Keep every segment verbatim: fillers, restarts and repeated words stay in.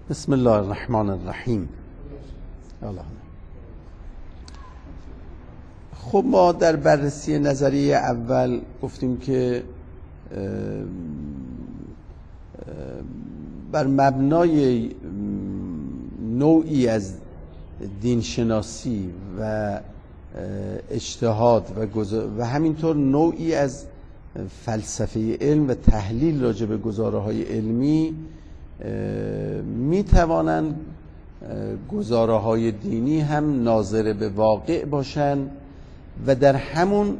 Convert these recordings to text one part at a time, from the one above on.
بسم الله الرحمن الرحیم. خب ما در بررسی نظریه اول گفتیم که بر مبنای نوعی از دینشناسی و اجتهاد و, و همینطور نوعی از فلسفه علم و تحلیل راجع به گزاره‌های علمی می توانند گزاره‌های دینی هم ناظر به واقع باشند و در همون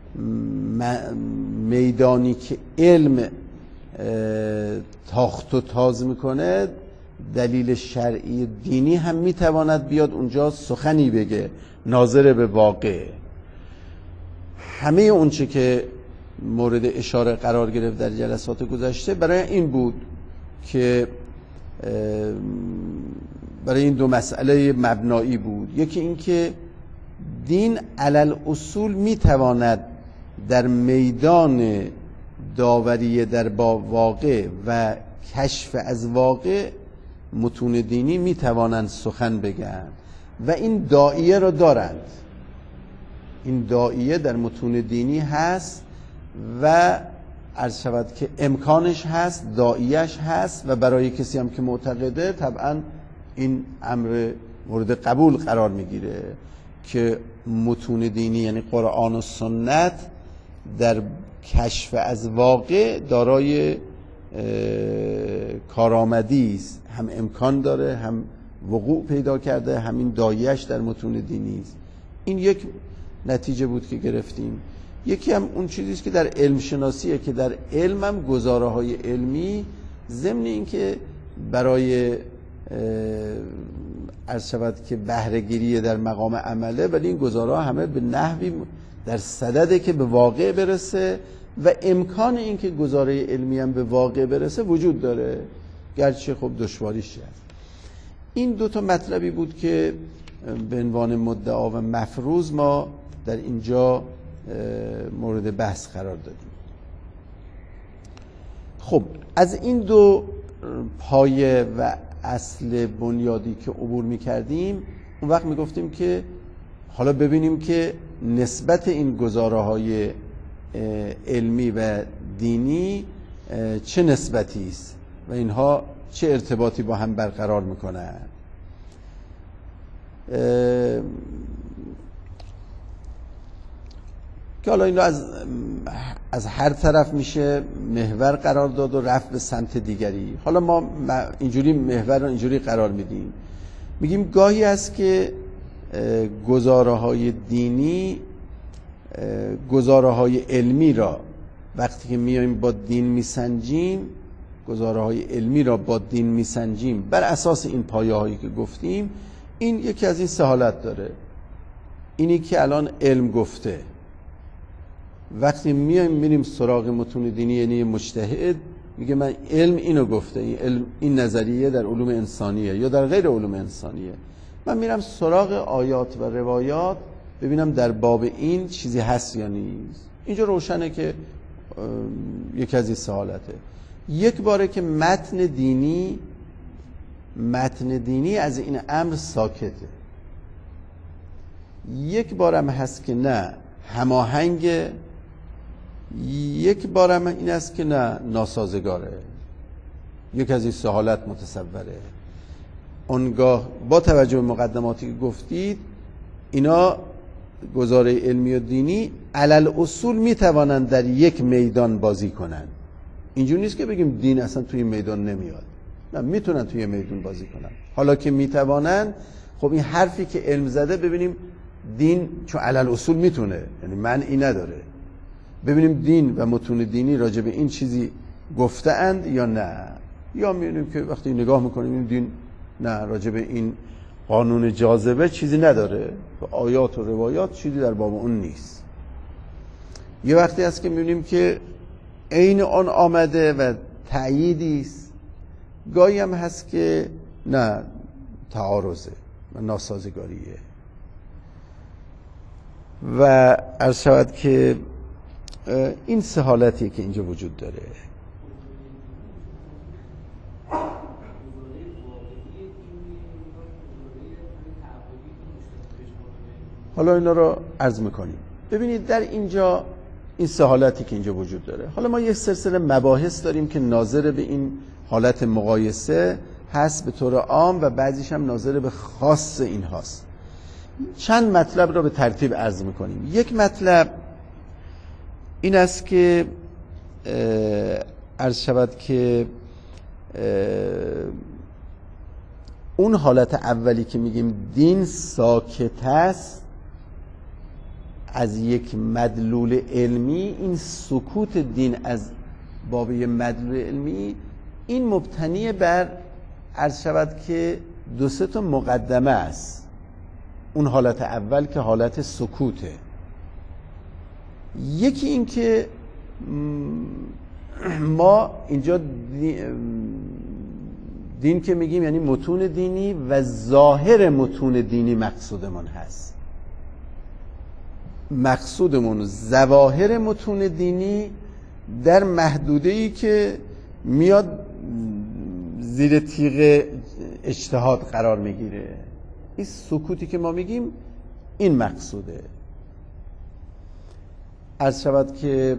میدانی که علم تاخت و تاز میکنه دلیل شرعی دینی هم میتواند بیاد اونجا سخنی بگه ناظر به واقع. همه اونچه که مورد اشاره قرار گرفت در جلسات گذشته برای این بود که برای این دو مسئله مبنایی بود. یکی این که دین علل اصول میتواند در میدان داوری در با واقع و کشف از واقع متون دینی میتوانند سخن بگن و این داعیه را دارند. این داعیه در متون دینی هست و عرض شود که امکانش هست، داعیش هست و برای کسی هم که معتقده طبعا این امر مورد قبول قرار میگیره که متون دینی یعنی قرآن و سنت در کشف از واقع دارای کارآمدی است، هم امکان داره هم وقوع پیدا کرده، همین داعیش در متون دینی است. این یک نتیجه بود که گرفتیم. یکی هم اون چیزی است که در علم شناسیه که در علم هم گزاره‌های علمی ضمن این که برای عرض شود که بهره‌گیری در مقام عمله، ولی این گزاره‌ها همه به نحوی در صدده که به واقع برسه و امکان این که گزاره علمی هم به واقع برسه وجود داره، گرچه خب دشواریش هست. این دو تا مطلبی بود که به عنوان مدعا و مفروض ما در اینجا مورد بحث قرار دادیم. خب از این دو پایه و اصل بنیادی که عبور می کردیم اون وقت می گفتیم که حالا ببینیم که نسبت این گزاره‌های علمی و دینی چه نسبتی است و اینها چه ارتباطی با هم برقرار میکنن. که حالا این رو از از هر طرف میشه محور قرار داد و رفت به سمت دیگری. حالا ما اینجوری محور رو اینجوری قرار میدیم، میگیم گاهی است که گزاره‌های دینی گزاره‌های علمی را وقتی که میایم با دین میسنجیم، گزاره‌های علمی را با دین میسنجیم بر اساس این پایه‌هایی که گفتیم، این یکی از این سه حالت داره. اینی که الان علم گفته، وقتی میایم میریم سراغ متون دینی یعنی مجتهد میگه من علم اینو گفته، این علم این نظریه در علوم انسانیه یا در غیر علوم انسانیه، من میرم سراغ آیات و روایات ببینم در باب این چیزی هست یا نیست. اینجا روشنه که یکی از این سه حالته. یک باره که متن دینی متن دینی از این امر ساکته، یک بارم هست که نه هماهنگ، یک بارم این است که نه ناسازگاره. یک از این سه حالت متصوره. اونگاه با توجه به مقدماتی که گفتید اینا گزاره علمی و دینی علل اصول میتوانند در یک میدان بازی کنند. اینجوری نیست که بگیم دین اصلا توی میدان نمیاد، نه میتونن توی میدان بازی کنن. حالا که میتوانن، خب این حرفی که علم زده ببینیم دین چون علل اصول میتونه، یعنی معنی نداره، ببینیم دین و متون دینی راجع به این چیزی گفته اند یا نه، یا میبینیم که وقتی نگاه میکنیم این دین نه راجع به این قانون جاذبه چیزی نداره، آیات و روایات چیزی در باب اون نیست. یه وقتی هست که میبینیم که عین آن آمده و تأییدی است، گاهی هم هست که نه تعارضه و ناسازگاریه. و عرض شود که این سه حالتیه که اینجا وجود داره. حالا اینا رو عرض میکنیم. ببینید در اینجا این سه حالتی که اینجا وجود داره، حالا ما یک سلسله مباحث داریم که ناظر به این حالت مقایسه هست به طور عام و بعضیش هم ناظر به خاص این هاست. چند مطلب را به ترتیب عرض میکنیم. یک مطلب این است که عرض شود که اون حالت اولی که میگیم دین ساکت است از یک مدلول علمی، این سکوت دین از باب یک مدلول علمی این مبتنی بر عرض شود که دو سه تا مقدمه است. اون حالت اول که حالت سکوته، یکی این که ما اینجا دین که میگیم یعنی متون دینی و ظاهر متون دینی مقصودمون هست. مقصودمون ظواهر متون دینی در محدوده‌ای که میاد زیر تیغ اجتهاد قرار میگیره. این سکوتی که ما میگیم این مقصوده. عرض شود که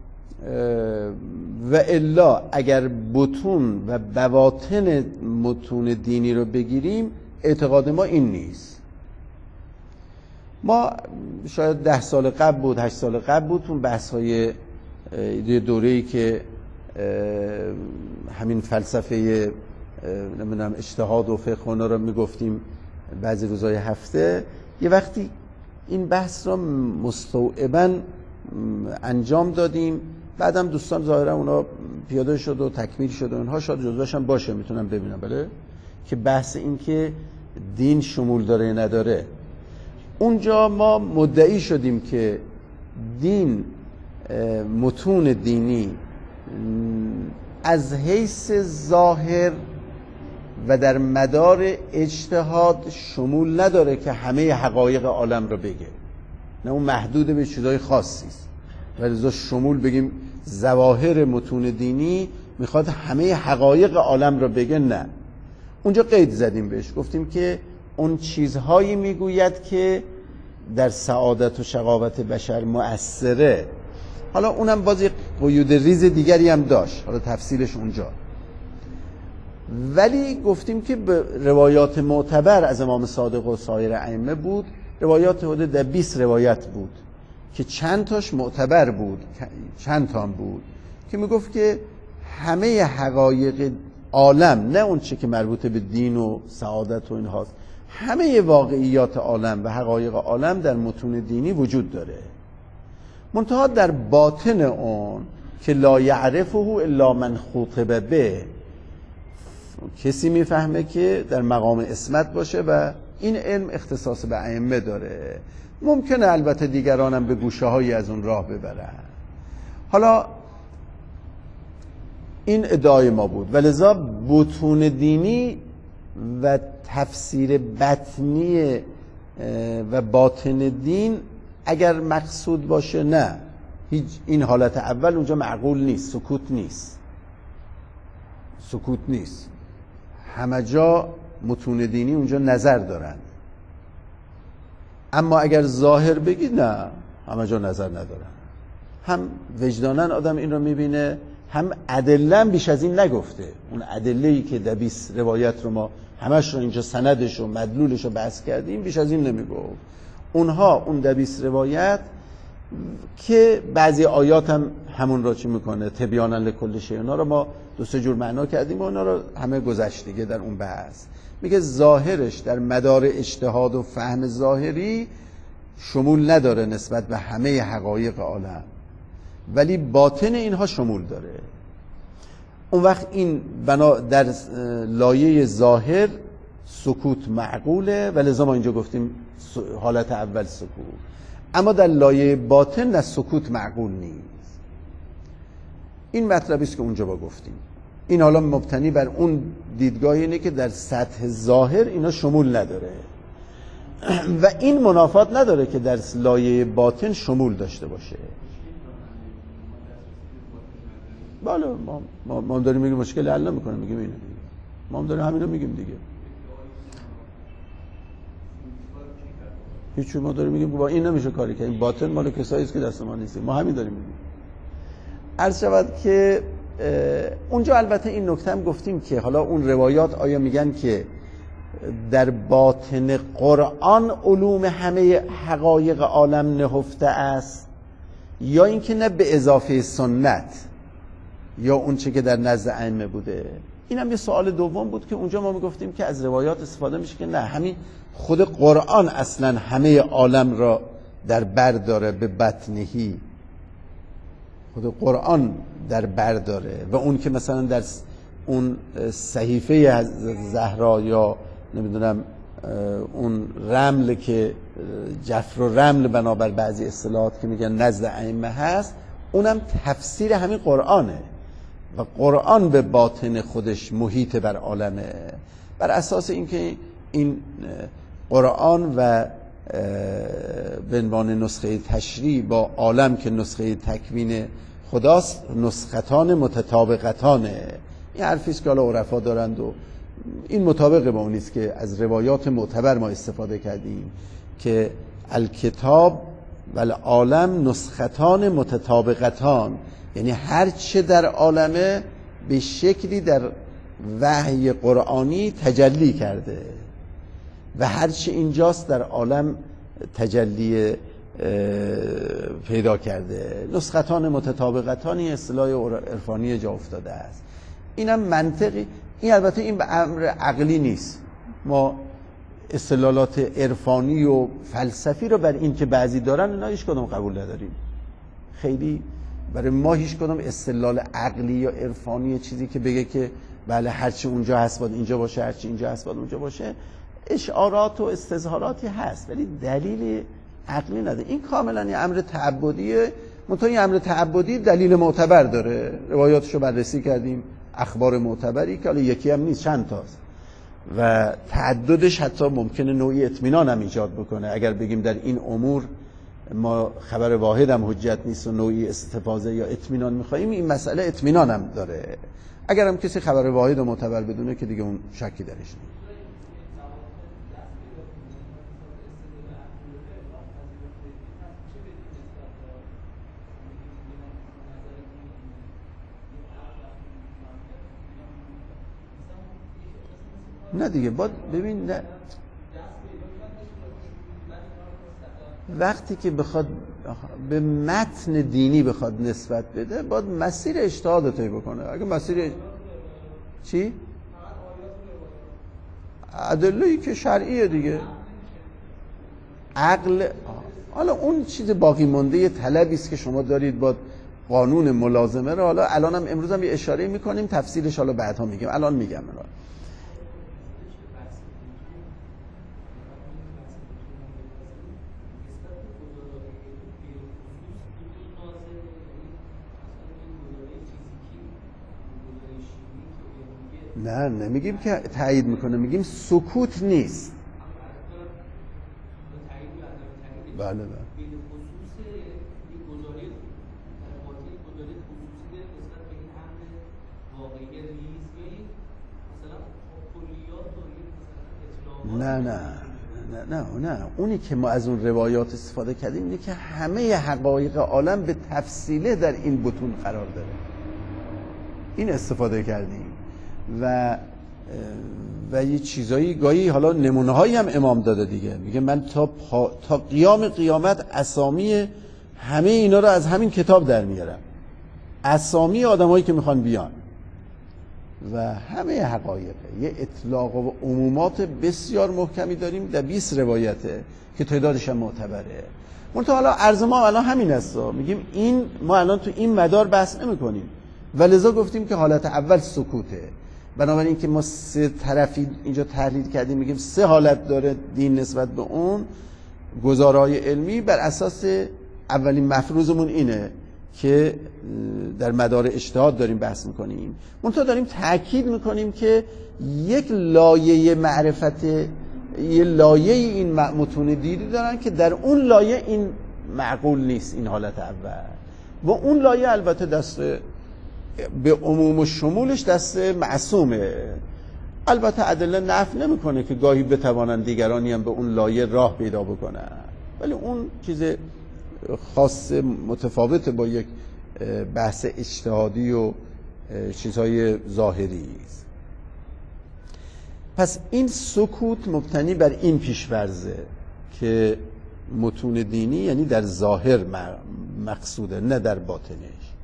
و الا اگر بطون و بواطن متون دینی رو بگیریم اعتقاد ما این نیست. ما شاید ده سال قبل بود، هشت سال قبل بود، اون بحث های دوره‌ای که همین فلسفه نمیدونم اجتهاد و فقه اونا رو میگفتیم بعضی روزهای هفته، یه وقتی این بحث رو مستوعباً انجام دادیم، بعدم دوستان ظاهرا اونا پیاده شد و تکمیل شد و اونها شاید جزوش هم باشه میتونم ببینم، بله، که بحث این که دین شمول داره نداره. اونجا ما مدعی شدیم که دین، متون دینی از حیث ظاهر و در مدار اجتهاد شمول نداره که همه حقایق عالم رو بگه، نه اون محدود به چیزای خاصی است، ولی شمول بگیم ظواهر متون دینی میخواد همه حقایق عالم رو بگه، نه. اونجا قید زدیم بهش، گفتیم که اون چیزهایی میگوید که در سعادت و شقاوت بشر مؤثره. حالا اونم باز یک قیود ریز دیگری هم داشت، حالا تفصیلش اونجا. ولی گفتیم که به روایات معتبر از امام صادق و سایر ائمه بود، روایات حدود بیست روایت بود که چند تاش معتبر بود، چند تا بود که میگفت که همه حقایق عالم، نه اون چه که مربوط به دین و سعادت و این هاست، همه واقعیات عالم و حقایق عالم در متون دینی وجود داره، منتها در باطن اون که لا یعرفه الا من خاطب به، کسی میفهمه که در مقام عصمت باشه و این علم اختصاص به ائمه داره. ممکنه البته دیگرانم به گوشه هایی از اون راه ببرن. حالا این ادعای ما بود، ولذا بطون دینی و تفسیر بطنی و باطن دین اگر مقصود باشه، نه، هیچ، این حالت اول اونجا معقول نیست، سکوت نیست، سکوت نیست. همه جا متون دینی اونجا نظر دارند، اما اگر ظاهر بگید نه، همه جا نظر ندارن. هم وجدانن آدم این رو میبینه، هم ادله بیش از این نگفته. اون ادله‌ای که در بیست روایت رو ما همش رو اینجا سندش و مدلولش رو بحث کردیم، بیش از این نمیگفت. اونها اون در بیست روایت که بعضی آیات هم همون را چی میکنه، تبیانا لکل شیء، اونا رو ما دو سه جور معنا کردیم و اونا رو همه گذشت دیگه در اون بحث. میگه ظاهرش در مدار اجتهاد و فهم ظاهری شمول نداره نسبت به همه حقایق عالم، ولی باطن اینها شمول داره. اون وقت این بنا در لایه ظاهر سکوت معقوله، ولی لذا ما اینجا گفتیم حالت اول سکوت. اما در لایه باطن نه، سکوت معقول نیست. این مطلبی است که اونجا با گفتیم. این حالا مبتنی بر اون دیدگاه اینه که در سطح ظاهر اینا شمول نداره و این منافات نداره که در لایه باطن شمول داشته باشه. بله، ما ما, ما داریم میگیم مشکل حل نمیکنه، میگیم اینو، ما هم داریم همینو میگیم دیگه. هیچ ما داریم میگیم با این نمیشه کاری کرد، این باطن مال کسایی است که دست ما نیست، ما همین داریم میگیم. عرض شود که اونجا البته این نکته هم گفتیم که حالا اون روایات آیا میگن که در باطن قرآن علوم همه حقایق عالم نهفته است، یا اینکه نه به اضافه سنت، یا اون چه که در نزد ائمه بوده. این هم یه سوال دوم بود که اونجا ما میگفتیم که از روایات استفاده میشه که نه، همین خود قرآن اصلا همه عالم را در بر داره، به بطنهی خود قرآن در بر داره. و اون که مثلا در اون صحیفه زهرا یا نمیدونم اون رمل که جفر و رمل بنابر بعضی اصطلاحات که میگن نزد ائمه هست، اونم تفسیر همین قرآنه و قرآن به باطن خودش محیط بر عالمه. بر اساس اینکه این قرآن و به عنوان نسخه تشریع با عالم که نسخه تکوین خداست نسختان متطابقتانه. این حرفی است که حالا عرفا دارند و این مطابق با اونیست که از روایات معتبر ما استفاده کردیم که الکتاب و العالم نسختان متطابقتان، یعنی هر چه در عالمه به شکلی در وحی قرآنی تجلی کرده و هر چه اینجاست در عالم تجلی پیدا کرده. نسختان متطابقتانی اصطلاح عرفانی جا افتاده است. اینم منطقی، این البته این به امر عقلی نیست. ما استدلالات عرفانی و فلسفی رو بر این که بعضی دارن اینا هیچ کدوم قبول نداریم. خیلی برای ما هیچ کدوم استدلال عقلی یا عرفانی چیزی که بگه که بله هرچی اونجا هست باید اینجا باشه، هرچی اینجا هست باید اونجا باشه، اشعارات و استظهاراتی هست ولی دلیل عقلی نداره. این کاملا یه امر تعبدیه. منتها این امر تعبدی دلیل معتبر داره، روایاتشو بررسی کردیم، اخبار معتبری که حالا یکی هم نیست چند تاست و تعددش حتی ممکنه نوعی اطمینان هم ایجاد بکنه. اگر بگیم در این امور ما خبر واحد هم حجت نیست و نوعی استفاضه یا اطمینان میخواییم، این مسئله اطمینان هم داره. اگر هم کسی خبر واحد و معتبر بدونه که دیگه اون شکی درش نیست. نه دیگه باید ببین، نه وقتی که بخواد به متن دینی بخواد نسبت بده باید مسیر اجتهاد رو طی بکنه. اگه مسیر چی؟ ادله‌ای که شرعیه دیگه، عقل. حالا اون چیز باقی مونده طلبی است که شما دارید با قانون ملازمه رو، حالا الان هم امروز هم یه اشاره میکنیم، تفصیلش حالا بعدها میگم، الان میگم الان. نه نمیگیم که تایید میکنه، میگیم سکوت نیست. بله بله. نه نه نه نه نه اونی که ما از اون روایات استفاده کردیم اینه که همه حقایق عالم به تفصیله در این بطون قرار داره، این استفاده کردیم. و و یه چیزایی گاهی حالا نمونه هایی هم امام داده دیگه، میگه من تا پا... تا قیام قیامت اسامی همه اینا رو از همین کتاب در میارم، اسامی آدمایی که میخوان بیان و همه حقایقه. یه اطلاق و عمومات بسیار محکمی داریم در بیست روایته که تعدادش هم معتبره. منتها حالا عرض ما الان همین است، میگیم این ما الان تو این مدار بحث نمی‌کنیم و لذا گفتیم که حالت اول سکوته. بنابراین که ما سه طرفی اینجا تحلیل کردیم، میگیم سه حالت داره دین نسبت به اون گزارهای علمی. بر اساس اولین مفروضمون اینه که در مدار اجتهاد داریم بحث میکنیم، منتها داریم تاکید میکنیم که یک لایه معرفت، یه لایه این متون دیدی دارن که در اون لایه این معقول نیست، این حالت اول. و اون لایه البته دست به عموم و شمولش دست معصومه. البته ادله نفی نمیکنه که گاهی بتوانند دیگرانی هم به اون لایه راه پیدا بکنن، ولی اون چیز خاص متفاوت با یک بحث اجتهادی و چیزهای ظاهری است. پس این سکوت مبتنی بر این پیش‌فرضه که متون دینی یعنی در ظاهر مقصوده نه در باطنش،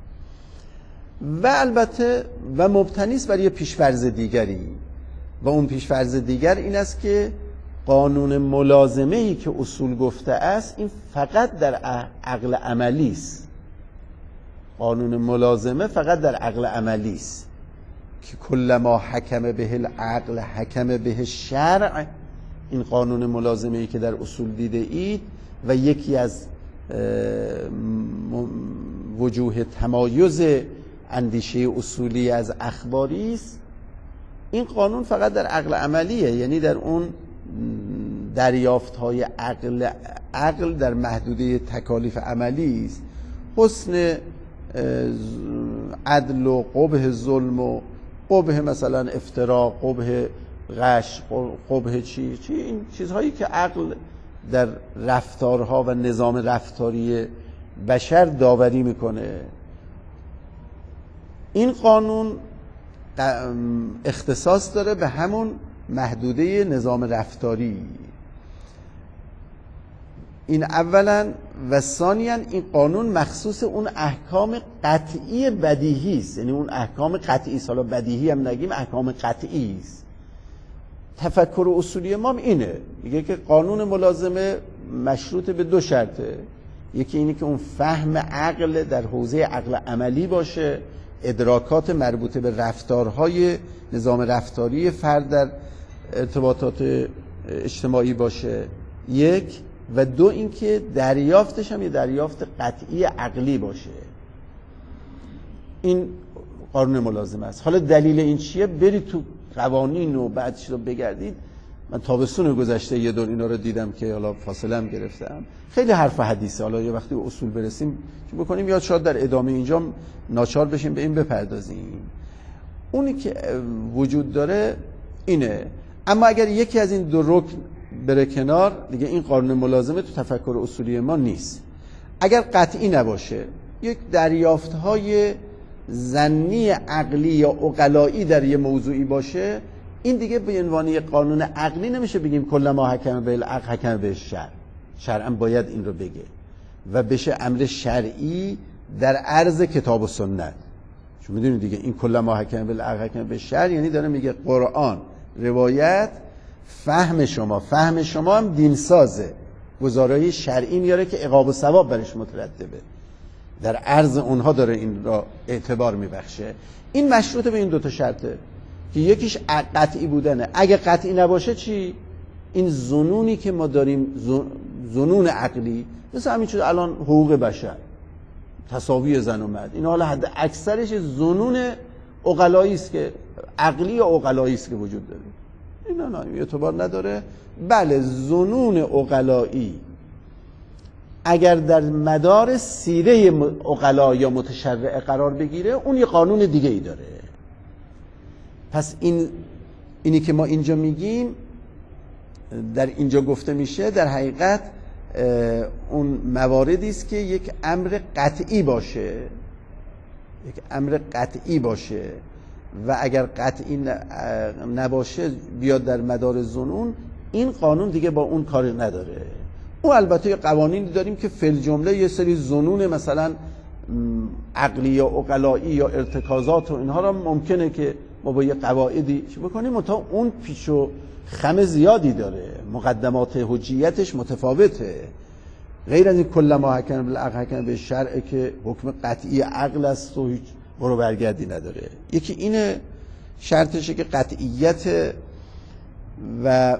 و البته و مبتنی است بر یه پیش‌فرض دیگری، و اون پیش‌فرض دیگر این است که قانون ملازمه‌ای که اصول گفته است این فقط در عقل عملی است. قانون ملازمه فقط در عقل عملی است که کلما حکم به العقل حکم به الشرع. این قانون ملازمه‌ای که در اصول دیده اید و یکی از وجوه تمایز اندیشه اصولی از اخباری است، این قانون فقط در عقل عملیه، یعنی در اون دریافت‌های عقل عقل در محدوده تکالیف عملی است. حسن عدل و قبح ظلم و قبح مثلا افترا، قبح غش، قبح چی چی این چیزهایی که عقل در رفتارها و نظام رفتاری بشر داوری میکنه. این قانون اختصاص داره به همون محدوده نظام رفتاری. این اولا، و ثانیا این قانون مخصوص اون احکام قطعی بدیهی است، یعنی اون احکام قطعی است، حالا بدیهی هم نگیم، احکام قطعی است. تفکر اصولی ما اینه، میگه که قانون ملازمه مشروط به دو شرطه، یکی اینه که اون فهم عقل در حوزه عقل عملی باشه، ادراکات مربوطه به رفتارهای نظام رفتاری فرد در ارتباطات اجتماعی باشه، یک، و دو اینکه دریافتش هم یه دریافت قطعی عقلی باشه. این قانون ملازمه است. حالا دلیل این چیه؟ برید تو قوانین و بعد چیزا بگردید. من تابستون گذشته یه دور اینا رو دیدم که حالا فاصله هم گرفتم، خیلی حرف حدیثه. حالا یه وقتی به اصول برسیم چی بکنیم، یا شاید در ادامه اینجا ناچار بشیم به این بپردازیم. اونی که وجود داره اینه. اما اگر یکی از این دو رکن بره کنار، دیگه این قانون ملازمه تو تفکر اصولی ما نیست. اگر قطعی نباشه، یک دریافت‌های ظنی عقلی یا عقلایی در یه موضوعی باشه، این دیگه به عنوان یک قانون عقلی نمیشه بگیم کلما حکم به العقل حکم به الشرع. شرعاً باید این رو بگه و بشه امر شرعی در عرض کتاب و سنت. چون میدونید دیگه این کلما حکم به العقل حکم به الشرع یعنی داره میگه قرآن، روایت، فهم شما فهم شما هم دینسازه، گزارای شرعی میاره که عقاب و ثواب برش مترتبه، در عرض اونها داره این را اعتبار میبخشه. این مشروط به این دوتا شرطه که یکیش قطعی بودنه. اگه قطعی نباشه چی؟ این ظنونی که ما داریم، ظنون عقلی، مثل همین چیز الان حقوق بشر، تساوی زن و مرد، این حالا حد اکثرش ظنون عقلایی است که عقلی و عقلایی است که وجود داره. اینا نه اعتبار نداره. بله، ظنون عقلایی اگر در مدار سیره عقلا یا متشرع قرار بگیره، اون یه قانون دیگه ای داره. پس این اینی که ما اینجا میگیم، در اینجا گفته میشه، در حقیقت اون مواردی است که یک امر قطعی باشه، یک امر قطعی باشه، و اگر قطعی نباشه بیاد در مدار ظنون، این قانون دیگه با اون کاری نداره. اون البته یه قوانینی داریم که فی الجمله یه سری ظنون مثلا عقلی یا عقلایی یا ارتکازات و اینها را ممکنه که ما با یه قواعدی چی بکنیم، تا اون پیش و خم زیادی داره، مقدمات حجیتش متفاوته، غیر از این کلما حکم بالعقل حکم به شرع که حکم قطعی عقل است و هیچ برو برگردی نداره. یکی اینه شرطشه که قطعیت و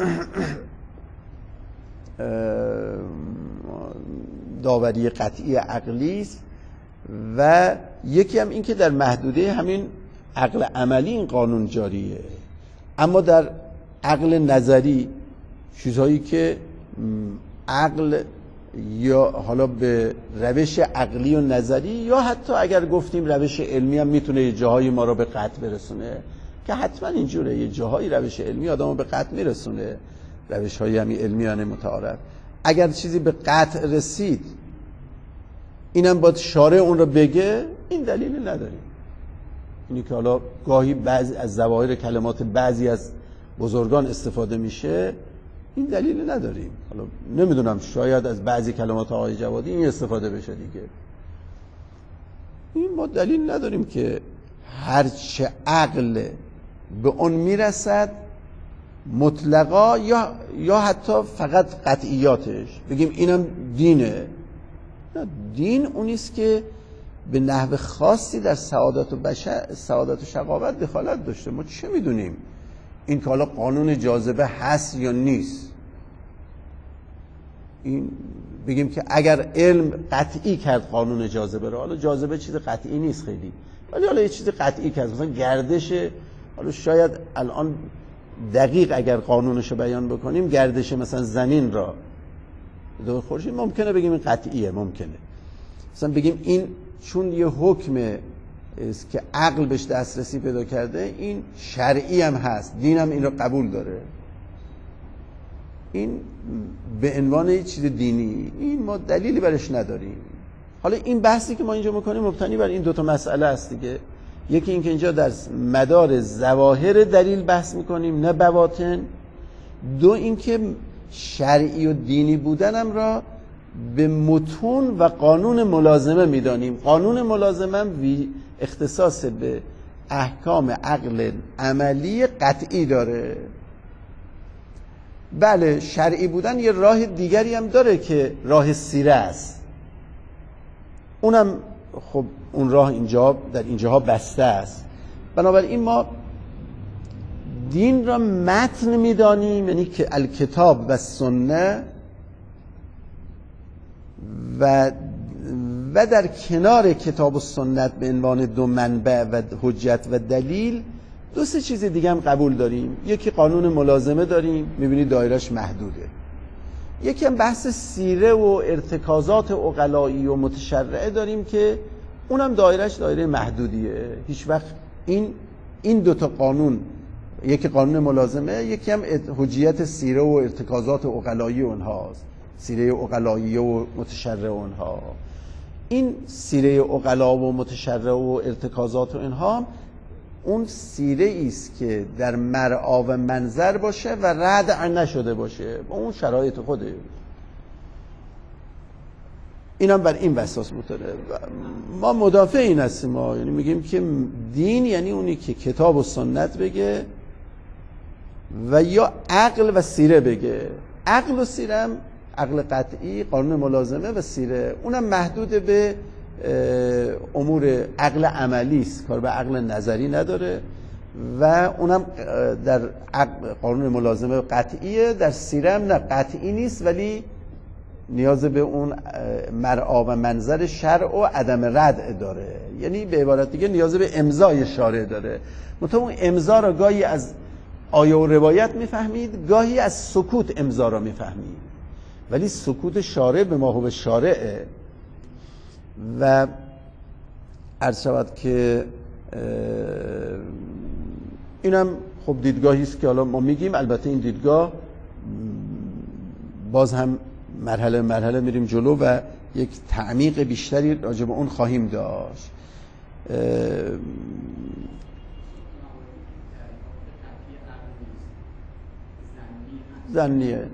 داوری قطعی عقلی است، و یکی هم این که در محدوده همین عقل عملی این قانون جاریه. اما در عقل نظری، چیزهایی که عقل یا حالا به روش عقلی و نظری، یا حتی اگر گفتیم روش علمی هم میتونه جاهای ما رو به قطع برسونه، که حتما اینجوره، یه جاهای روش علمی آدمو به قطع میرسونه، روش های همین علمیانه متعارف. اگر چیزی به قطع رسید اینم باید شارع اون رو بگه، این دلیلی نداریم. اینی که حالا گاهی بعضی از ظواهر کلمات بعضی از بزرگان استفاده میشه، این دلیلی نداریم. حالا نمیدونم شاید از بعضی کلمات آقای جوادی این استفاده بشه دیگه. این ما دلیل نداریم که هرچه عقل به اون میرسد مطلقا یا یا حتی فقط قطعیاتش بگیم اینم دینه. نه، دین اونیست که به نحو خاصی در سعادت و بشر سعادت و شقاوت دخالت داشته. ما چه میدونیم این که حالا قانون جاذبه هست یا نیست؟ این بگیم که اگر علم قطعی کرد قانون جاذبه رو، حالا جاذبه چیز قطعی نیست خیلی، ولی حالا یه چیز قطعی کرد، مثلا گردش، حالا شاید الان دقیق اگر قانونش رو بیان بکنیم گردش مثلا زمین را دور خورشید ممکنه بگیم این قطعیه، ممکنه مثلا بگیم این چون یه حکم است که عقل بهش دسترسی پیدا کرده، این شرعی هم هست، دین هم این رو قبول داره، این به عنوان یه چیز دینی، این ما دلیلی برش نداریم. حالا این بحثی که ما اینجا میکنیم مبتنی بر این دوتا مسئله است دیگه. یکی این که اینجا در مدار ظواهر دلیل بحث میکنیم نه بواطن. دو این که شرعی و دینی بودنم را به متون و قانون ملازمه میدانیم. قانون ملازمه هم اختصاص به احکام عقل عملی قطعی داره. بله، شرعی بودن یه راه دیگری هم داره که راه سیره است، اونم خب اون راه اینجا در اینجاها بسته است. بنابراین ما دین را متن میدانیم، یعنی که الکتاب و سنه، و و در کنار کتاب و سنت به عنوان دو منبع و حجت و دلیل دو سه چیز دیگه هم قبول داریم. یکی قانون ملازمه داریم، میبینید دایرش محدوده. یکی هم بحث سیره و ارتکازات عقلایی و متشرعه داریم که اونم دایرش دایره محدودیه. هیچ وقت این این دو تا قانون، یکی قانون ملازمه، یکی هم حجیت سیره و ارتکازات عقلایی اونهاست، سیره عقلایی و متشرعه اونها. این سیره عقلا و متشرعه و ارتکازات و اینها اون سیره است که در مرعا و منظر باشه و ردع نشده باشه با اون شرایط خوده. اینم بر این اساس مطلع. ما مدافع این هستیم، ما یعنی میگیم که دین یعنی اونی که کتاب و سنت بگه و یا عقل و سیره بگه. عقل و سیره هم عقل قطعی، قانون ملازمه و سیره، اونم محدود به امور عقل عملی است، کار به عقل نظری نداره و اونم در قانون ملازمه قطعیه، در سیره هم نه قطعی نیست ولی نیاز به اون مرعا و منظر شرع و عدم ردع داره، یعنی به عبارت دیگه نیاز به امضای شارع داره. مثلا اون امضا را گاهی از آیه و روایت میفهمید، گاهی از سکوت امضا را میفهمید، ولی سکوت شارع به ما هو شارعه. و عرض شود که اینم خب دیدگاهی است که حالا ما میگیم، البته این دیدگاه باز هم مرحله مرحله میریم جلو و یک تعمیق بیشتری راجع به اون خواهیم داشت. ظنیه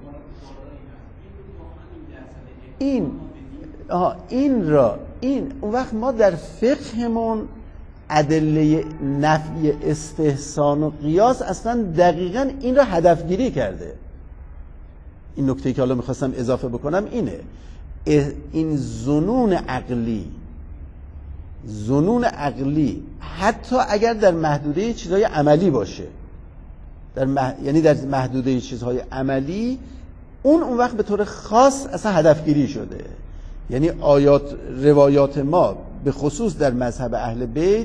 این آها این را این اون وقت ما در فقهمون ادله نفی استحسان و قیاس اصلا دقیقاً این را هدفگیری کرده. این نکته که حالا میخواستم اضافه بکنم اینه، این ظنون عقلی ظنون عقلی حتی اگر در محدوده چیزهای عملی باشه، در مح... یعنی در محدوده چیزهای عملی، اون اون وقت به طور خاص اصلا هدفگیری شده. یعنی آیات روایات ما به خصوص در مذهب اهل بیت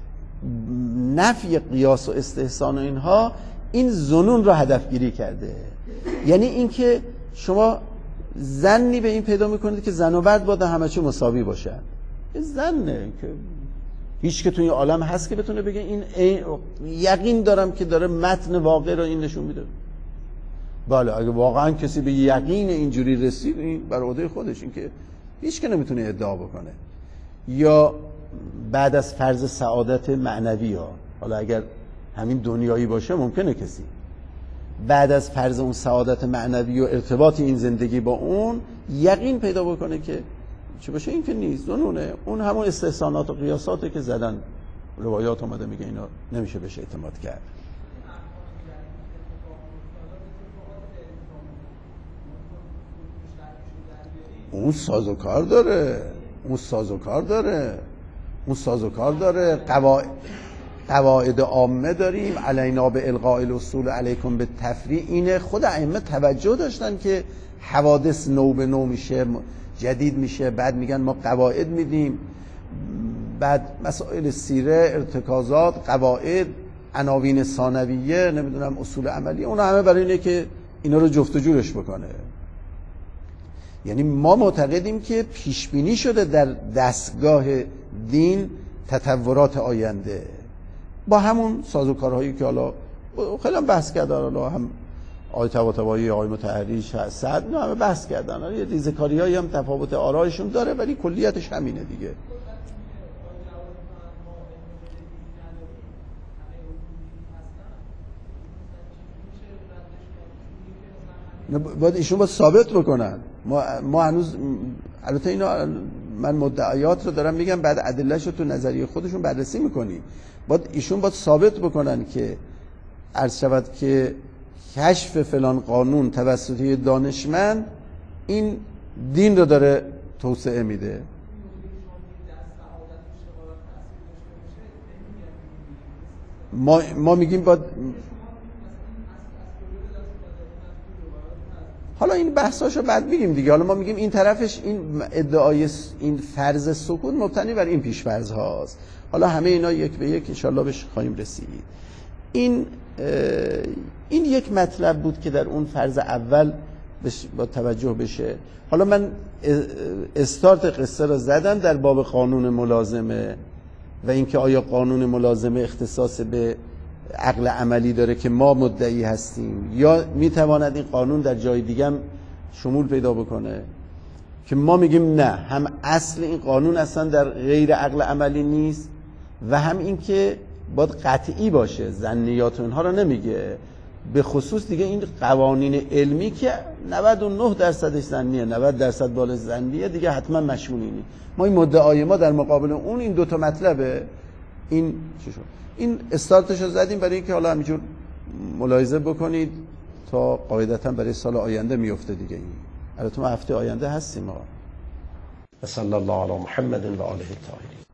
نفی قیاس و استحسان و اینها این ظنون را هدفگیری کرده. یعنی اینکه شما ظنی به این پیدا میکنید که زن و مرد باید همه چی مساوی باشن، این ظنه که هیچ که توی این عالم هست که بتونه بگه این یقین دارم که داره متن واقع رو این نشون میده. بله اگه واقعا کسی به یقین اینجوری رسید این بر عهده خودش، این که هیچ که نمیتونه ادعا بکنه. یا بعد از فرض سعادت معنوی ها، حالا اگر همین دنیایی باشه ممکنه کسی بعد از فرض اون سعادت معنوی و ارتباط این زندگی با اون یقین پیدا بکنه که چه باشه، این که نیست، دونونه اون همون استحسانات و قیاساته که زدن روایات اومده میگه اینا نمیشه بهش اعتماد کرد. اون سازوکار داره اون سازوکار داره اون سازوکار داره قواعد قواعد عامه داریم، علینا به القاء الاصول علیکم به تفریع. اینه خود ائمه توجه داشتن که حوادث نو به نو میشه، جدید میشه، بعد میگن ما قواعد میدیم، بعد مسائل سیره، ارتکازات، قواعد، عناوین ثانویه، نمیدونم اصول عملی، اون همه برای اینه که اینا رو جفت و جورش بکنه. یعنی ما معتقدیم که پیش بینی شده در دستگاه دین تطورات آینده با همون سازوکارهایی که حالا خیلی هم بحث کردن، حالا هم آقای طباطبایی، آقای مطهری، سعد، اینا همه بحث کردن، یه ریزکاریایی هم تفاوت آرایشون داره ولی کلیتش همینه دیگه. باید ایشون باید ثابت بکنن. ما ما هنوز البته اینا من مدعیات رو دارم میگم، بعد ادله‌اش رو تو نظریه خودشون بررسی میکنی. باید ایشون باید ثابت بکنن که عرض شود که کشف فلان قانون توسط دانشمند این دین رو داره توسعه میده. ما ما میگیم باید حالا این بحثاشو بعد میگیم دیگه. حالا ما میگیم این طرفش این ادعای این فرض سکوت مبتنی بر این پیش فرض هاست. حالا همه اینا یک به یک انشالله بهش خواهیم رسید. این این یک مطلب بود که در اون فرض اول با توجه بشه. حالا من استارت قصه رو زدم در باب قانون ملازمه و اینکه آیا قانون ملازمه اختصاص به عقل عملی داره که ما مدعی هستیم، یا میتواند این قانون در جای دیگه هم شمول پیدا بکنه که ما میگیم نه، هم اصل این قانون اصلا در غیر عقل عملی نیست و هم این که باید قطعی باشه، ظنیات و اینها رو نمیگه. به خصوص دیگه این قوانین علمی که نود و نه درصدش ظنیه، نود درصد بالا ظنیه، دیگه حتما مشمولینی. ما این مدعای ما در مقابل اون این دوتا مطلبه. این چی شد؟ این استارتش رو زدیم برای اینکه حالا همینجور ملاحظه بکنید تا قاعدتا برای سال آینده میفته دیگه. این البته ما هفته آینده هستیم. ما صلی الله علی محمد و آله الطاهرین.